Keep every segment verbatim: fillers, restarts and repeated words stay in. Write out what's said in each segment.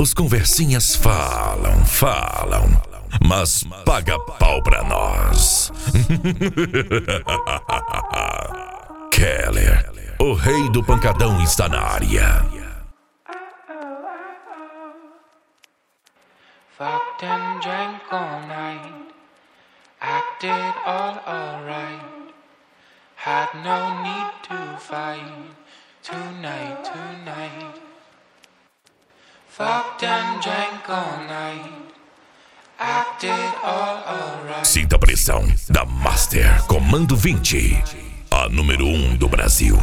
Os conversinhas falam, falam, mas paga pau pra nós. Keller, o rei do pancadão, está na área. Fucked and drank all night, acted all alright, had no need to fight, tonight, tonight. Fucked and drank all night, acted all alright. Sinta a pressão da Master Comando vinte, a número um do Brasil.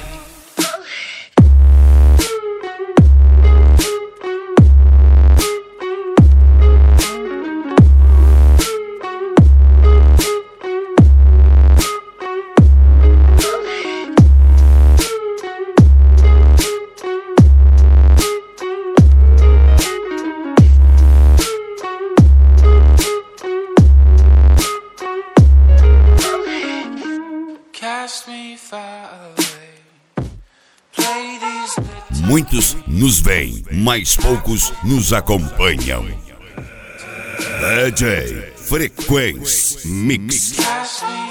Muitos nos veem, mas poucos nos acompanham. D J Frequency Mix.